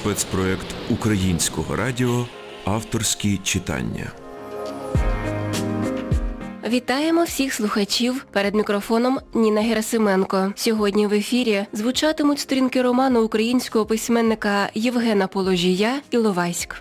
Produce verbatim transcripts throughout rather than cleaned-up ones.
спецпроект Українського радіо «Авторські читання». Вітаємо всіх слухачів. Перед мікрофоном Ніна Герасименко. Сьогодні в ефірі звучатимуть сторінки роману українського письменника Євгена Положія «Іловайськ».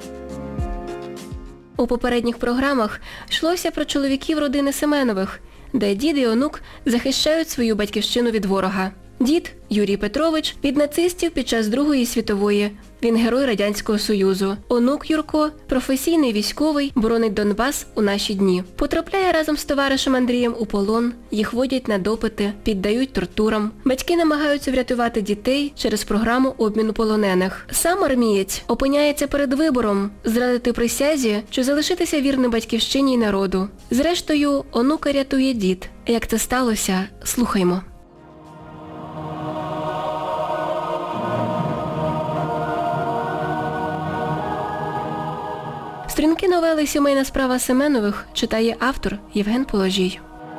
У попередніх програмах йшлося про чоловіків родини Семенових, де дід і онук захищають свою батьківщину від ворога. Дід Юрій Петрович від нацистів під час Другої світової. Він герой Радянського Союзу. Онук Юрко – професійний військовий, боронить Донбас у наші дні. Потрапляє разом з товаришем Андрієм у полон, їх водять на допити, піддають тортурам. Батьки намагаються врятувати дітей через програму обміну полонених. Сам армієць опиняється перед вибором – зрадити присязі чи залишитися вірним батьківщині й народу. Зрештою, онука рятує дід. Як це сталося – слухаймо. Сторінки новели «Сімейна справа Семенових» читає автор Євген Положій.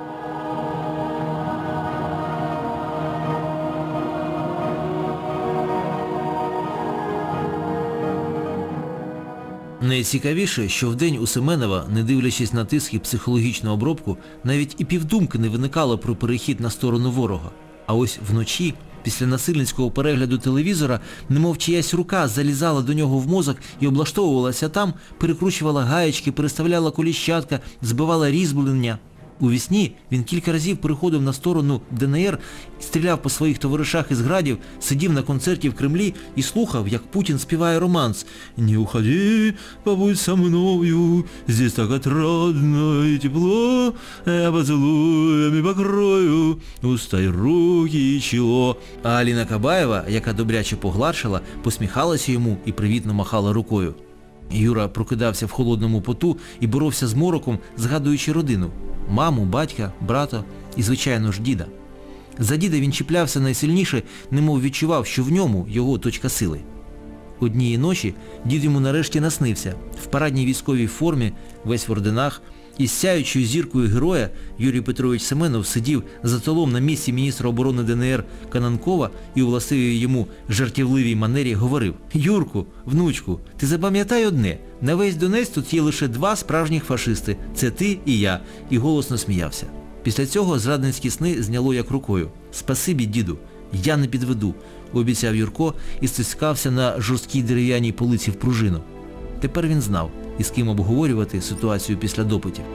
Найцікавіше, що вдень у Семенова, не дивлячись на тиск і психологічну обробку, навіть і півдумки не виникало про перехід на сторону ворога. А ось вночі, після насильницького перегляду телевізора, немов чиясь рука залізала до нього в мозок і облаштовувалася там, перекручувала гаєчки, переставляла коліщатка, збивала різьблення. У вісні він кілька разів переходив на сторону ДНР, стріляв по своїх товаришах із градів, сидів на концерті в Кремлі і слухав, як Путін співає романс «Не уходи, побудь со мною, здесь так отрадно и тепло, я поцелуями покрою уста й руки і чоло». А Аліна Кабаєва, яка добряче погладшила, посміхалася йому і привітно махала рукою. Юра прокидався в холодному поту і боровся з мороком, згадуючи родину. Маму, батька, брата і, звичайно ж, діда. За діда він чіплявся найсильніше, немов відчував, що в ньому його точка сили. Однієї ночі дід йому нарешті наснився. В парадній військовій формі, весь в орденах, із сяючою зіркою героя Юрій Петрович Семенов сидів за столом на місці міністра оборони ДНР Кананкова і у властивій йому жартівливій манері говорив: «Юрку, внучку, ти запам'ятай одне, на весь Донець тут є лише два справжніх фашисти – це ти і я», і голосно сміявся. Після цього зрадницькі сни зняло як рукою. «Спасибі, діду, я не підведу», – обіцяв Юрко і стискався на жорсткій дерев'яній полиці в пружину. Тепер він знав, із ким обговорювати ситуацію після допитів.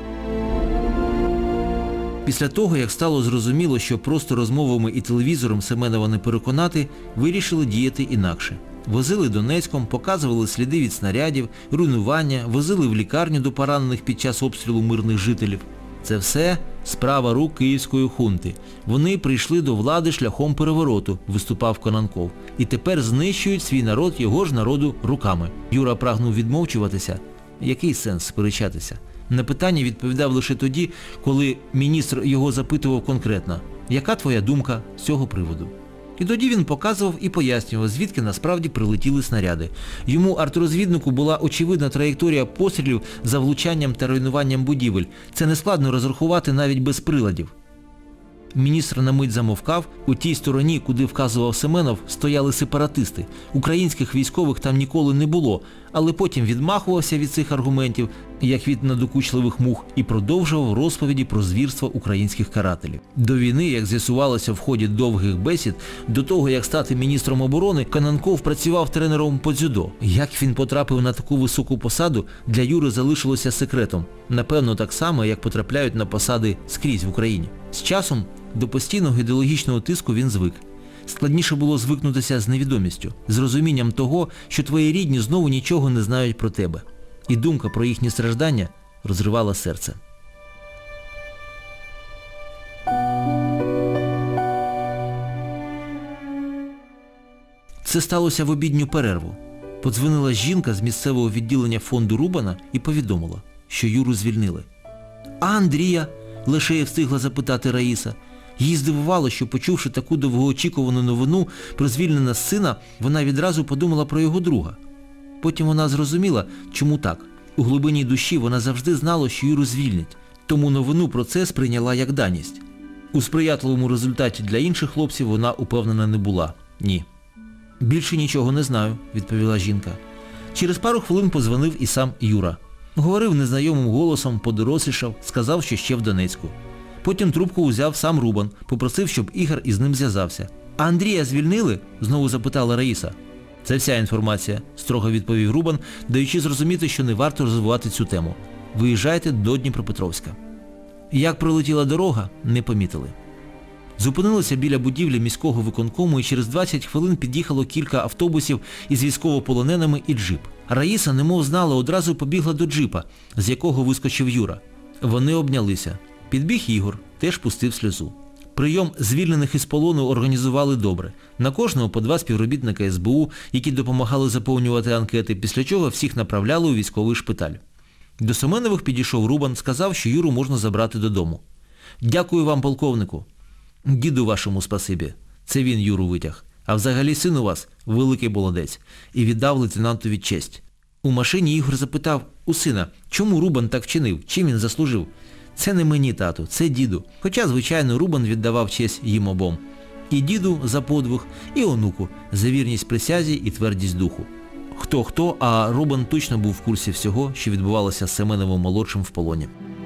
Після того, як стало зрозуміло, що просто розмовами і телевізором Семенова не переконати, вирішили діяти інакше. Возили Донецьком, показували сліди від снарядів, руйнування, возили в лікарню до поранених під час обстрілу мирних жителів. Це все справа рук київської хунти. Вони прийшли до влади шляхом перевороту, виступав Кананков, і тепер знищують свій народ його ж народу руками. Юра прагнув відмовчуватися. Який сенс сперечатися? На питання відповідав лише тоді, коли міністр його запитував конкретно: «Яка твоя думка з цього приводу?» І тоді він показував і пояснював, звідки насправді прилетіли снаряди. Йому, артрозвіднику, була очевидна траєкторія пострілів за влучанням та руйнуванням будівель. Це нескладно розрахувати навіть без приладів. Міністр на мить замовкав. У тій стороні, куди вказував Семенов, стояли сепаратисти. Українських військових там ніколи не було, але потім відмахувався від цих аргументів, як від надокучливих мух, і продовжував розповіді про звірства українських карателів. До війни, як з'ясувалося в ході довгих бесід, до того, як стати міністром оборони, Кананков працював тренером по дзюдо. Як він потрапив на таку високу посаду, для Юри залишилося секретом. Напевно, так само, як потрапляють на посади скрізь в Україні. З часом до постійного ідеологічного тиску він звик. Складніше було звикнутися з невідомістю, з розумінням того, що твої рідні знову нічого не знають про тебе. І думка про їхні страждання розривала серце. Це сталося в обідню перерву. Подзвонила жінка з місцевого відділення фонду Рубана і повідомила, що Юру звільнили. «А Андрія?» – лише й встигла запитати Раїса. Її здивувало, що, почувши таку довгоочікувану новину про звільнення сина, вона відразу подумала про його друга. Потім вона зрозуміла, чому так. У глибині душі вона завжди знала, що Юру звільнять, тому новину про це сприйняла як даність. У сприятливому результаті для інших хлопців вона упевнена не була. Ні. Більше нічого не знаю, відповіла жінка. Через пару хвилин подзвонив і сам Юра. Говорив незнайомим голосом, подорослішав, сказав, що ще в Донецьку. Потім трубку узяв сам Рубан, попросив, щоб Ігор із ним зв'язався. «А Андрія звільнили?» – знову запитала Раїса. «Це вся інформація», – строго відповів Рубан, даючи зрозуміти, що не варто розвивати цю тему. «Виїжджайте до Дніпропетровська». Як пролетіла дорога, не помітили. Зупинилися біля будівлі міського виконкому і через двадцять хвилин під'їхало кілька автобусів із військовополоненими і джип. Раїса, немов знала, одразу побігла до джипа, з якого вискочив Юра. Вони обнялися. Підбіг Ігор, теж пустив сльозу. Прийом звільнених із полону організували добре. На кожного по два співробітника ес бе у, які допомагали заповнювати анкети, після чого всіх направляли у військовий шпиталь. До Семенових підійшов Рубан, сказав, що Юру можна забрати додому. «Дякую вам, полковнику». «Діду вашому спасибі». Це він Юру витяг. «А взагалі син у вас великий молодець». І віддав лейтенантові честь. У машині Ігор запитав у сина, чому Рубан так вчинив, чим він заслужив. «Це не мені, тату, це діду». Хоча, звичайно, Рубан віддавав честь їм обом. І діду за подвиг, і онуку за вірність присязі і твердість духу. Хто-хто, а Рубан точно був в курсі всього, що відбувалося з Семеновим-молодшим в полоні.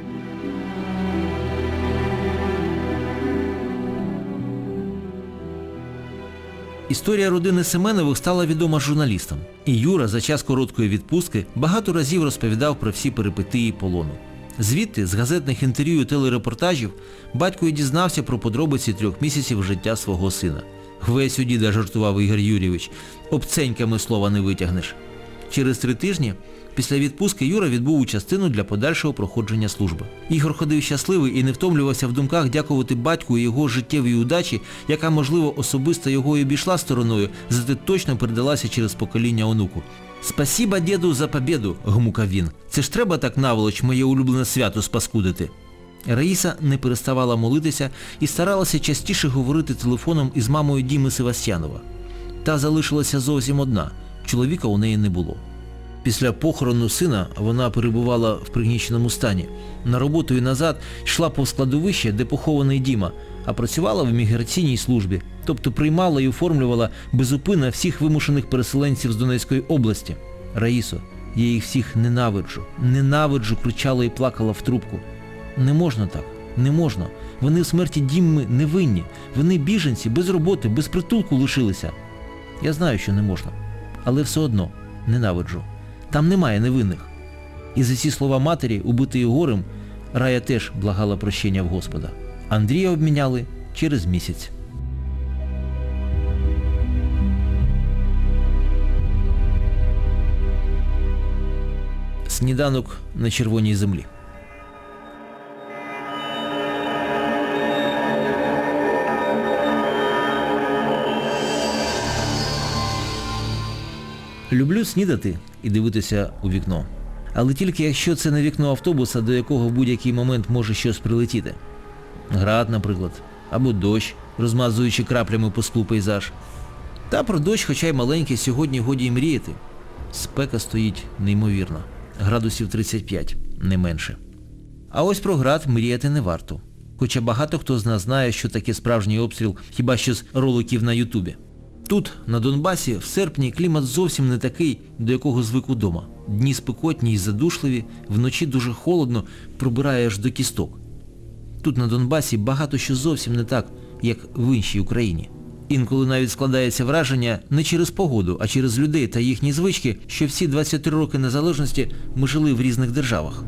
Історія родини Семенових стала відома журналістам. І Юра за час короткої відпустки багато разів розповідав про всі перипетії полону. Звідти, з газетних інтерв'ю і телерепортажів, батько і дізнався про подробиці трьох місяців життя свого сина. «Весь у діда», – жартував Ігор Юрійович, – «обценьками слова не витягнеш». Через три тижні після відпустки Юра відбув у частину для подальшого проходження служби. Ігор ходив щасливий і не втомлювався в думках дякувати батьку і його життєвій удачі, яка, можливо, особисто його і обійшла стороною, зате точно передалася через покоління онуку. «Спасіба, діду, за побєду», – гмукав він. «Це ж треба так наволоч моє улюблене свято спаскудити». Раїса не переставала молитися і старалася частіше говорити телефоном із мамою Діми Севастьянова. Та залишилася зовсім одна, чоловіка у неї не було. Після похорону сина вона перебувала в пригніченому стані. На роботу і назад йшла повз кладовище, де похований Діма, а працювала в імміграційній службі, тобто приймала і оформлювала безупинно всіх вимушених переселенців з Донецької області. «Раїсо, я їх всіх ненавиджу, ненавиджу», – кричала і плакала в трубку. «Не можна так, не можна. Вони в смерті Діми не винні. Вони біженці, без роботи, без притулку лишилися». Я знаю, що не можна, але все одно ненавиджу. Там немає невинних. І за ці слова матері, убитої горем, Рая теж благала прощення в Господа. Андрія обміняли через місяць. Сніданок на червоній землі. Люблю снідати і дивитися у вікно. Але тільки якщо це не вікно автобуса, до якого в будь-який момент може щось прилетіти. Град, наприклад, або дощ, розмазуючи краплями по склу пейзаж. Та про дощ, хоча й маленький, сьогодні годі й мріяти. Спека стоїть неймовірно. Градусів тридцять п'ять, не менше. А ось про град мріяти не варто. Хоча багато хто з нас знає, що таке справжній обстріл, хіба що з роликів на Ютубі. Тут, на Донбасі, в серпні клімат зовсім не такий, до якого звик удома. Дні спекотні й задушливі, вночі дуже холодно, пробирає аж до кісток. Тут на Донбасі багато що зовсім не так, як в іншій Україні. Інколи навіть складається враження не через погоду, а через людей та їхні звички, що всі двадцять три роки незалежності ми жили в різних державах.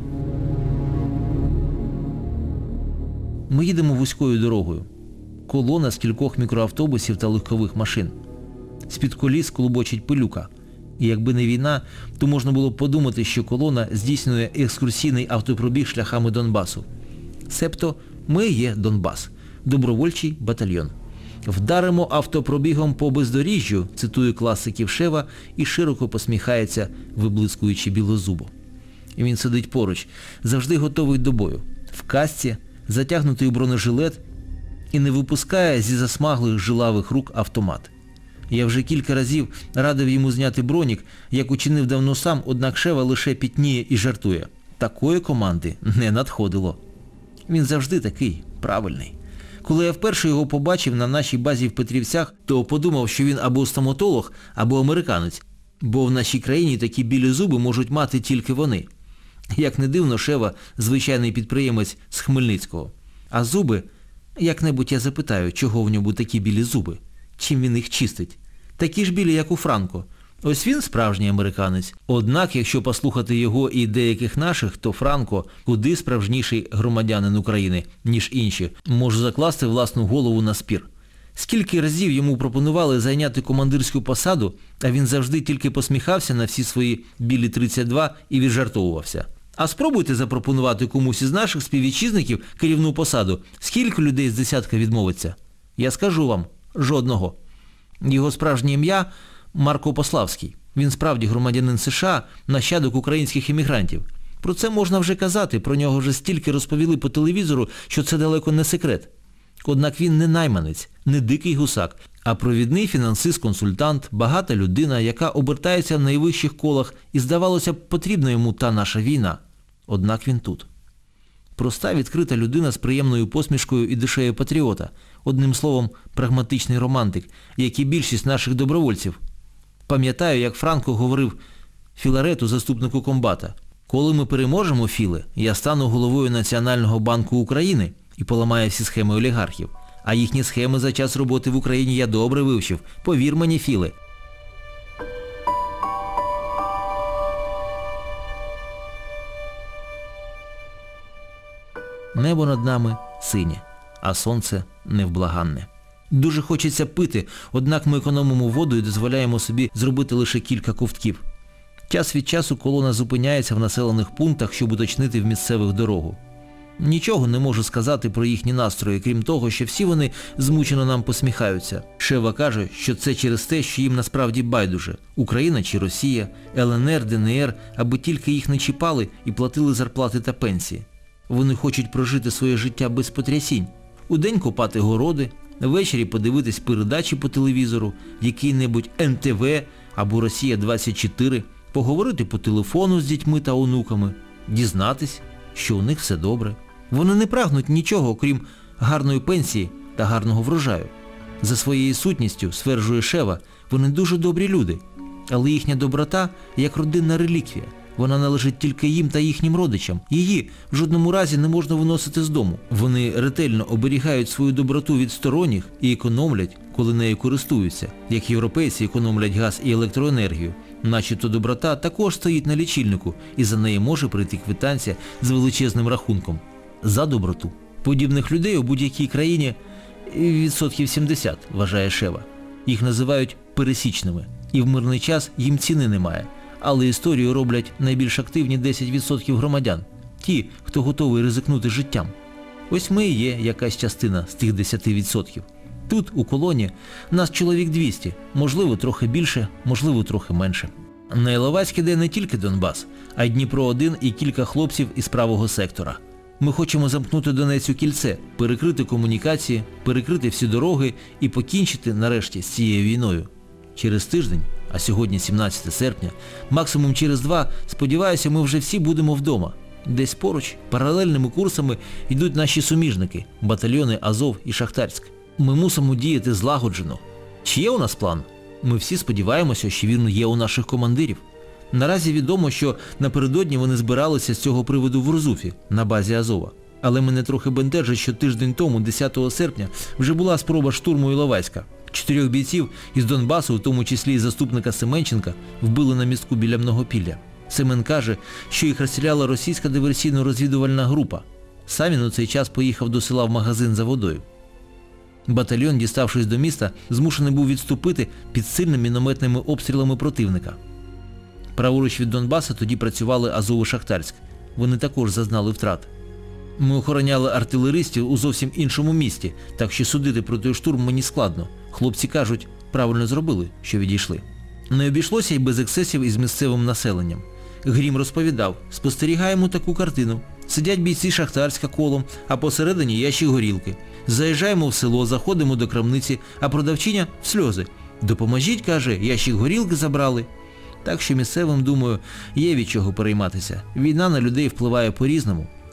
Ми їдемо вузькою дорогою. Колона з кількох мікроавтобусів та легкових машин. З-під коліс клубочить пилюка. І якби не війна, то можна було б подумати, що колона здійснює екскурсійний автопробіг шляхами Донбасу. Себто ми є Донбас, добровольчий батальйон. «Вдаримо автопробігом по бездоріжжю», цитує класиків Шева і широко посміхається, виблискуючи білозубо. І він сидить поруч, завжди готовий до бою, в касці, затягнутий у бронежилет, і не випускає зі засмаглих жилавих рук автомат. Я вже кілька разів радив йому зняти бронік, як учинив давно сам, однак Шева лише пітніє і жартує. Такої команди не надходило. Він завжди такий, правильний. Коли я вперше його побачив на нашій базі в Петрівцях, то подумав, що він або стоматолог, або американець. Бо в нашій країні такі білі зуби можуть мати тільки вони. Як не дивно, Шева – звичайний підприємець з Хмельницького. А зуби, як-небудь я запитаю, чого в ньому такі білі зуби? Чим він їх чистить? Такі ж білі, як у Франко. Ось він справжній американець. Однак, якщо послухати його і деяких наших, то Франко куди справжніший громадянин України, ніж інші, може закласти власну голову на спір. Скільки разів йому пропонували зайняти командирську посаду, а він завжди тільки посміхався на всі свої білі тридцять два і віджартовувався. А спробуйте запропонувати комусь із наших співвітчизників керівну посаду. Скільки людей з десятка відмовиться? Я скажу вам, жодного. Його справжнє ім'я – Марко Пославський. Він справді громадянин США, нащадок українських іммігрантів. Про це можна вже казати, про нього вже стільки розповіли по телевізору, що це далеко не секрет. Однак він не найманець, не дикий гусак, а провідний фінансист-консультант, багата людина, яка обертається в найвищих колах і, здавалося б, потрібна йому та наша війна. Однак він тут. Проста, відкрита людина з приємною посмішкою і душею патріота. Одним словом, прагматичний романтик, як і більшість наших добровольців. Пам'ятаю, як Франко говорив Філарету, заступнику комбата: «Коли ми переможемо, Філе, я стану головою Національного банку України і поламаю всі схеми олігархів. А їхні схеми за час роботи в Україні я добре вивчив. Повір мені, Філе». Небо над нами синє, а сонце невблаганне. Дуже хочеться пити, однак ми економимо воду і дозволяємо собі зробити лише кілька ковтків. Час від часу колона зупиняється в населених пунктах, щоб уточнити в місцевих дорогу. Нічого не можу сказати про їхні настрої, крім того, що всі вони змучено нам посміхаються. Шева каже, що це через те, що їм насправді байдуже. Україна чи Росія, Ел Ен Ер, Де Ен Ер, аби тільки їх не чіпали і платили зарплати та пенсії. Вони хочуть прожити своє життя без потрясінь. Удень копати городи, ввечері подивитись передачі по телевізору, який-небудь Ен Те Ве або Росія двадцять чотири, поговорити по телефону з дітьми та онуками, дізнатись, що у них все добре. Вони не прагнуть нічого, окрім гарної пенсії та гарного врожаю. За своєю сутністю, стверджує Шева, вони дуже добрі люди, але їхня доброта як родинна реліквія. Вона належить тільки їм та їхнім родичам. Її в жодному разі не можна виносити з дому. Вони ретельно оберігають свою доброту від сторонніх і економлять, коли нею користуються, як європейці економлять газ і електроенергію. Начебто доброта також стоїть на лічильнику, і за неї може прийти квитанція з величезним рахунком. За доброту. Подібних людей у будь-якій країні відсотків сімдесят, вважає Шева. Їх називають пересічними, і в мирний час їм ціни немає. Але історію роблять найбільш активні десять відсотків громадян. Ті, хто готовий ризикнути життям. Ось ми і є якась частина з тих десяти відсотків. Тут, у колоні, нас чоловік двісті, можливо трохи більше, можливо трохи менше. На Іловайськ іде не тільки Донбас, а й Дніпро один і кілька хлопців із правого сектора. Ми хочемо замкнути Донець у кільце, перекрити комунікації, перекрити всі дороги і покінчити, нарешті, з цією війною. Через тиждень, а сьогодні сімнадцяте серпня, максимум через два, сподіваюся, ми вже всі будемо вдома. Десь поруч, паралельними курсами йдуть наші суміжники, батальйони Азов і Шахтарськ. Ми мусимо діяти злагоджено. Чи є у нас план? Ми всі сподіваємося, що він є у наших командирів. Наразі відомо, що напередодні вони збиралися з цього приводу в Рузуфі, на базі Азова. Але мене трохи бентежить, що тиждень тому, десятого серпня, вже була спроба штурму Іловайська. Чотирьох бійців із Донбасу, в тому числі і заступника Семенченка, вбили на містку біля Многопілля. Семен каже, що їх розстріляла російська диверсійно-розвідувальна група. Сам він у цей час поїхав до села в магазин за водою. Батальйон, діставшись до міста, змушений був відступити під сильними мінометними обстрілами противника. Праворуч від Донбаса тоді працювали Азов і Шахтарськ. Вони також зазнали втрат. Ми охороняли артилеристів у зовсім іншому місті, так що судити про той штурм мені складно. Хлопці кажуть, правильно зробили, що відійшли. Не обійшлося й без ексцесів із місцевим населенням. Грім розповідав, спостерігаємо таку картину. Сидять бійці Шахтарська колом, а посередині ящик горілки. Заїжджаємо в село, заходимо до крамниці, а продавчиня в сльози. Допоможіть, каже, ящик горілки забрали. Так що місцевим, думаю, є від чого перейматися. Війна на людей впливає по-різному.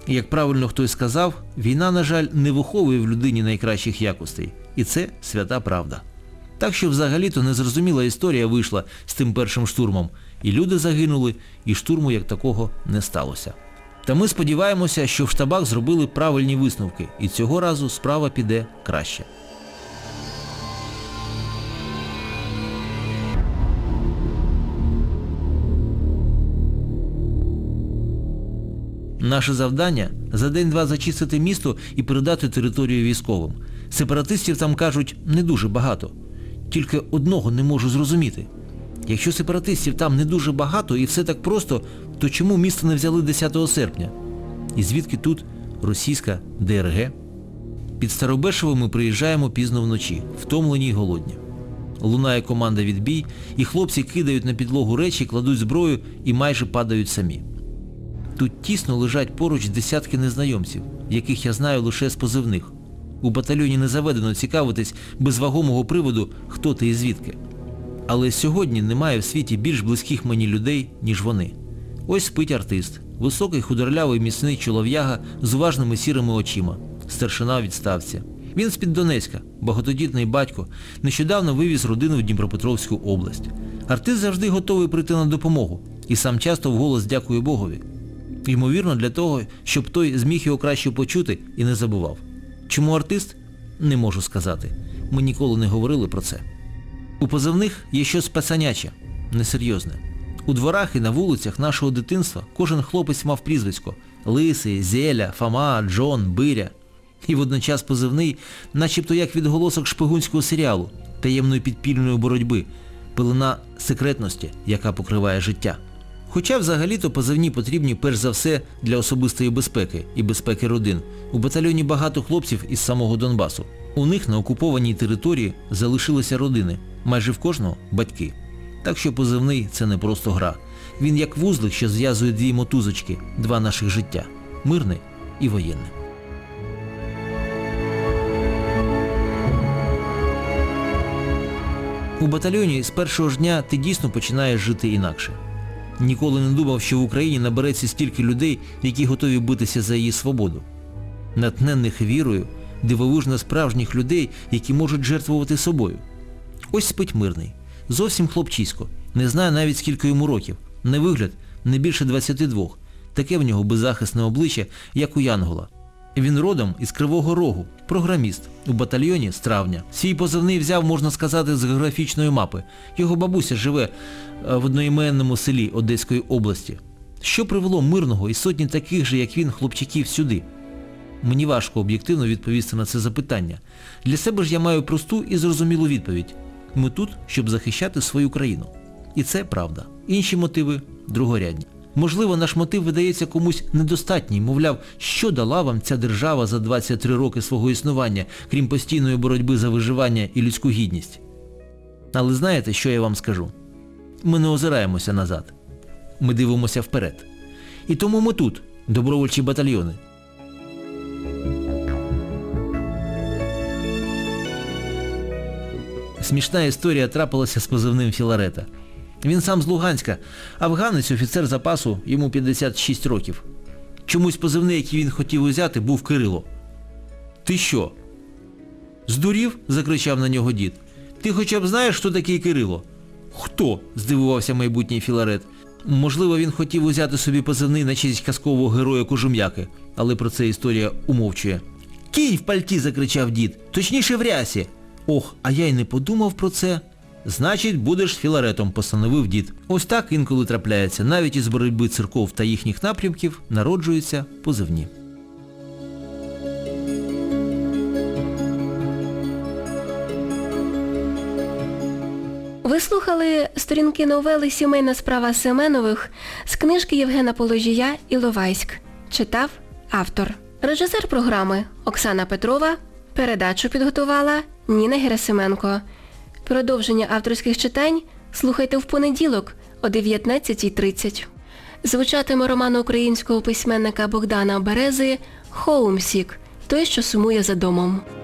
І як правильно хтось сказав, війна, на жаль, не виховує в людині найкращих якостей. І це свята правда. Так що взагалі-то незрозуміла історія вийшла з тим першим штурмом. І люди загинули, і штурму як такого не сталося. Та ми сподіваємося, що в штабах зробили правильні висновки, і цього разу справа піде краще. Наше завдання – за день-два зачистити місто і передати територію військовим. Сепаратистів там, кажуть, не дуже багато. Тільки одного не можу зрозуміти. Якщо сепаратистів там не дуже багато і все так просто, то чому місто не взяли десятого серпня? І звідки тут російська Де Ер Ге? Під Старобешево ми приїжджаємо пізно вночі, втомлені й голодні. Лунає команда «Відбій», і хлопці кидають на підлогу речі, кладуть зброю і майже падають самі. Тут тісно лежать поруч десятки незнайомців, яких я знаю лише з позивних. У батальйоні не заведено цікавитись без вагомого приводу, хто ти і звідки. Але сьогодні немає в світі більш близьких мені людей, ніж вони. Ось спить артист, високий худорлявий міцний чолов'яга з уважними сірими очима, старшина у відставці. Він з-під Донецька, багатодітний батько, нещодавно вивіз родину в Дніпропетровську область. Артист завжди готовий прийти на допомогу і сам часто вголос дякує Богові. Ймовірно, для того, щоб той зміг його краще почути і не забував. Чому артист? Не можу сказати. Ми ніколи не говорили про це. У позивних є щось пацаняче, несерйозне. У дворах і на вулицях нашого дитинства кожен хлопець мав прізвисько – Лисий, Зеля, Фома, Джон, Биря. І водночас позивний, начебто як відголосок шпигунського серіалу, таємної підпільної боротьби, пилина секретності, яка покриває життя. Хоча взагалі-то позивні потрібні перш за все для особистої безпеки і безпеки родин. У батальйоні багато хлопців із самого Донбасу. У них на окупованій території залишилися родини, майже в кожного – батьки. Так що позивний – це не просто гра. Він як вузлик, що зв'язує дві мотузочки, два наших життя – мирне і воєнне. У батальйоні з першого ж дня ти дійсно починаєш жити інакше. Ніколи не думав, що в Україні набереться стільки людей, які готові битися за її свободу. Натхненних вірою, дивовижно справжніх людей, які можуть жертвувати собою. Ось спить мирний. Зовсім хлопчисько. Не знаю навіть скільки йому років. На вигляд не більше двадцяти двох. Таке в нього беззахисне обличчя, як у Янгола. Він родом із Кривого Рогу, програміст, у батальйоні з травня. Свій позивний взяв, можна сказати, з географічної мапи. Його бабуся живе в одноіменному селі Одеської області. Що привело мирного і сотні таких же, як він, хлопчаків сюди? Мені важко об'єктивно відповісти на це запитання. Для себе ж я маю просту і зрозумілу відповідь. Ми тут, щоб захищати свою країну. І це правда. Інші мотиви другорядні. Можливо, наш мотив видається комусь недостатній, мовляв, що дала вам ця держава за двадцять три роки свого існування, крім постійної боротьби за виживання і людську гідність. Але знаєте, що я вам скажу? Ми не озираємося назад. Ми дивимося вперед. І тому ми тут, добровольчі батальйони. Смішна історія трапилася з позивним Філарета. Він сам з Луганська, афганець, офіцер запасу, йому п'ятдесят шість років. Чомусь позивний, який він хотів узяти, був Кирило. «Ти що? Здурів?» – закричав на нього дід. «Ти хоча б знаєш, хто такий Кирило?» «Хто?» – здивувався майбутній Філарет. Можливо, він хотів узяти собі позивний на честь казкового героя Кожум'яки, але про це історія умовчує. «Кінь в пальті!» – закричав дід. «Точніше в рясі!» «Ох, а я й не подумав про це!» «Значить, будеш Філаретом», – постановив дід. Ось так інколи трапляється. Навіть із боротьби церков та їхніх напрямків народжуються позивні. Ви слухали сторінки новели «Сімейна справа Семенових» з книжки Євгена Положія «Іловайськ». Читав автор. Режисер програми Оксана Петрова. Передачу підготувала Ніна Герасименко. Продовження авторських читань слухайте в понеділок о дев'ятнадцятій тридцять. Звучатиме роман українського письменника Богдана Берези «Хоумсік» – той, що сумує за домом.